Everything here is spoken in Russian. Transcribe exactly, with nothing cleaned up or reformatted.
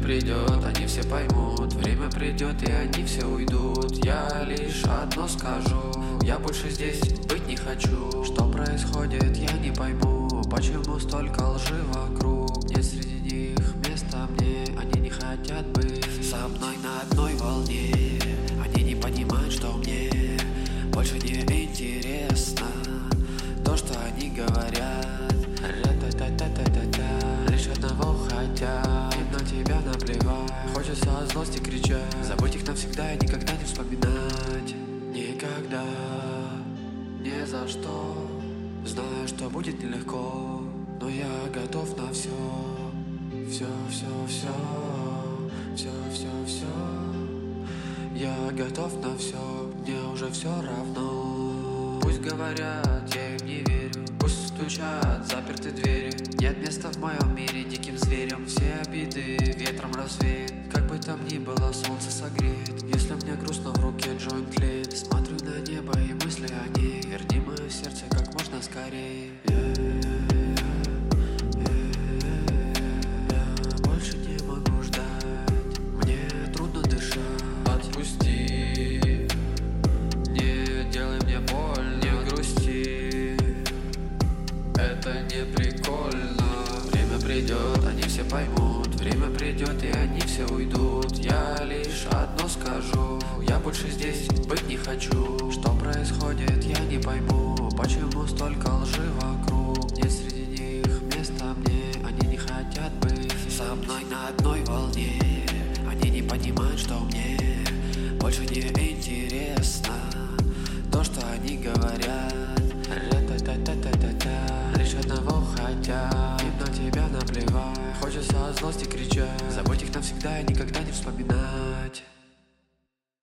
придет, они все поймут. Время придет, и они все уйдут. Я лишь одно скажу: я больше здесь быть не хочу. Что происходит, я не пойму. Почему столько лжи вокруг? Нет среди них места мне. Они не хотят быть со мной на одной волне. Они не понимают, что мне больше не интересно то, что они говорят. Ра-та-та-та-та-та-та. Лишь одного хотят, и на тебя наплевать. Хочется от злости кричать, забыть их навсегда и никогда не вспоминать. Никогда, ни за что. Знаю, что будет нелегко, но я готов на все. Все, все, все, все, все, все. Я готов на все, мне уже все равно. Пусть говорят, я им не верю. Пусть стучат заперты двери. Нет места в моем мире диким зверям. Все обиды ветром развеет. Как бы там ни было, солнце согреет. Если мне грустно, в руке джойнт тлеет. Смотрю на небо и мысли о ней. Верни мое сердце как можно скорее. Я больше не могу ждать. Мне трудно дышать. Отпусти, не делай мне больно, не грусти. Это не прикольно. Время придет, они все поймут. Время придет, и они все уйдут. Я лишь одно скажу: я больше здесь быть не хочу. Что происходит, я не пойму. Почему столько лжи вокруг? Нет среди них места мне. Они не хотят быть со мной на одной волне. Они не понимают, что мне больше не интересно то, что они говорят. Ра-та-та-та-та-та-та. Лишь одного хотят, им на тебя наплевать. Хочется от злости кричать, забыть их навсегда и никогда не вспоминать.